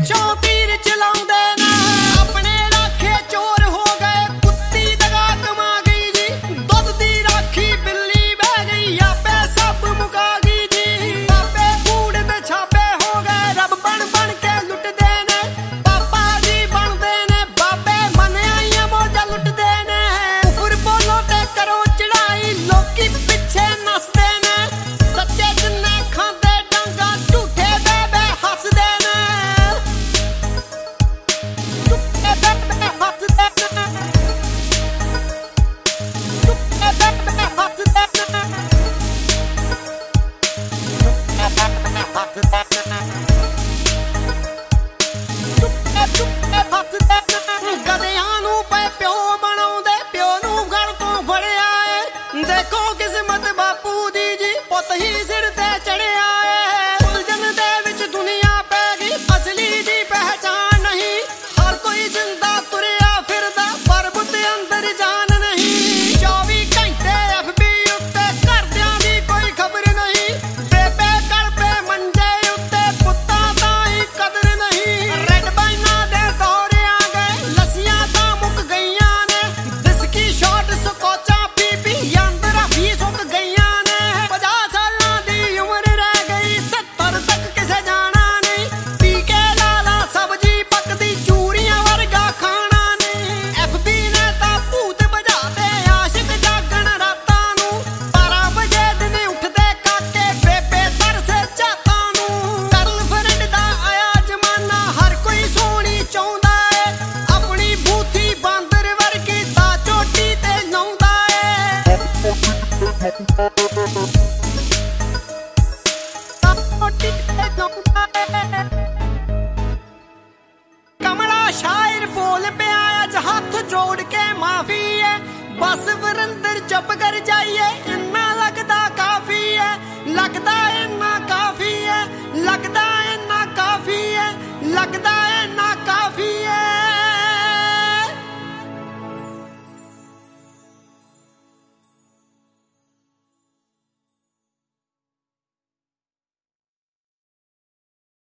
ਪਿੱਛੋਂ ਤੀਰ ਚਲਾਉਂਦੇ ਨੇ ਆਪਣੇ ਰਾਖੇ ਚੋਰ ਹੋ ਗਏ ਕੁੱਤੀ ਦਗਾ ਕਮਾ ਗਈ ਜੀ ਦੁੱਧ ਦੀ ਰਾਖੀ ਬਿੱਲੀ ਬਹਿ ਗਈ ਆਪੇ ਸਭ ਮੁਕਾ ਗਈ ਜੀ ਆਪੇ ਕੂੜ ਤੇ ਛਾਪੇ ਹੋ ਗਏ ਰੱਬ ਬਣ ਬਣ ਕੇ ਲੁੱਟਦੇ ਨੇ ਪਾਪਾ ਜੀ ਬਣਦੇ ਨੇ ਬਾਬੇ ਮਨਿਆਈਆਂ ਮੋਜਾਂ ਲੁੱਟਦੇ ਨੇ ਉਫਰ ਬੋਲੋ ਤੇ ਕਰੋ ਚੜਾਈ ਲੋਕੀ ਪਿੱਛੇ ਨੱਸਦੇ ਨੇ ਸੱਚੇ ਜਿੰਨੇ ਖਾਂਦੇ ਡਾਂਗਾ ਝੂਠੇ ਬੇਬੇ ਹੱਸਦੇ ਨੇ ਝੂਠੇ ਬੇਬੇ ਹੱਸਦੇ ਨੇ ਝੂਠੇ ਬੇਬੇ ਹੱਸਦੇ ਨੇ ਗਧਿਆਂ ਨੂੰ ਪਏ ਪਿਓ ਬਣਾਉਂਦੇ ਪਿਓ ਨੂੰ ਗਲ ਤੋਂ ਫੜਿਆ ਏ ਦੇਖੋ ਕਿਸਮਤ ਬਾਪੂ ਦੀ ਜੀ ਪੁੱਤ ਹੀ ਸਿਰ ਤੇ ਚੜਿਆ ਏ ਉਲਝਣ ਦੇ ਵਿੱਚ ਦੁਨੀਆ ਪੈ ਗਈ ਅਸਲੀ ਦੀ ਪਹਿਚਾਣ ਨਹੀਂ ਹਰ ਕੋਈ ਜਿੰਦਾ ਤੁਰਿਆ ਫਿਰਦਾ ਪਰ ਬੁੱਧ ਅੰਦਰ ਜਾਨ ਨਹੀਂ 24 ਘੰਟੇ FB ਉੱਤੇ ਘਰਦਿਆਂ ਦੀ ਕੋਈ ਖਬਰ ਨਹੀਂ ਬੇਬੇ ਕਲਪੇ ਮੰਜੇ ਉੱਤੇ ਪੁੱਤਾਂ ਦਾ ਹੀ ਕਦਰ ਨਹੀਂ ਰੈਡ ਬਾਈਨਾਂ ਦੇ ਦੌਰ ਆ ਗਏ ਲੱਸੀਆਂ ਤਾਂ ਮੁੱਕ ਗਈਆਂ ਨੇ ਵਿਸਕੀ ਸ਼ਾਟ ਸਕੋਚਾਂ ਪੀ ਪੀ ਅੰਦਰਾਂ ਵੀ ਸੁੱਕ ਗਈਆਂ ਨੇ 50 ਸਾਲਾਂ ਦੀ ਉਮਰ ਰਹਿ ਗਈ 70 ਤੱਕ ਕਿਸੇ ਜਾਣਾ ਨਹੀਂ ਪੀ ਕੇ ਲਾਲਾ ਸਬਜ਼ੀ ਪੱਕਦੀ ਚੂਰੀਆਂ ਵਰਗਾ ਖਾਣਾ ਨਹੀਂ FB ਨੇ ਤਾਂ ਭੂਤ ਭਜਾਤੇ ਆਸ਼ਿਕ ਜਾਗਣ ਰਾਤਾਂ ਨੂੰ 12 ਵਜੇ ਦਿਨ ਉੱਠਦੇ ਕਾਕੇ ਬੇਬੇ ਤਰਸੇ ਝਾਤਾਂ ਨੂੰ ਗਰਲਫ੍ਰੈਂਡ ਦਾ ਆਇਆ ਜ਼ਮਾਨਾ ਹਰ ਕੋਈ ਸੋਹਣੀ ਚਾਹੁੰਦਾ ਏ ਆਪਣੀ ਬੂਥੀ ਬਾਂਦਰ ਵਰਗੀ ਤਾਂ ਚੋਟੀ ਤੇ ਲਾਉਂਦਾ ਏ ਤਾਂ ਚੋਟੀ ਤੇ ਲਾਉਂਦਾ ਏ ਕਮਲਾ ਸ਼ਾਇਰ ਬੋਲ ਪਿਆ ਅੱਜ ਹੱਥ ਜੋੜ ਕੇ ਮਾਫੀ ਏ ਬਸ ਵਰਿੰਦਰ ਚੁੱਪ ਕਰ ਜਾਈਏ ਇੰਨਾ ਲੱਗਦਾ ਕਾਫੀ ਏ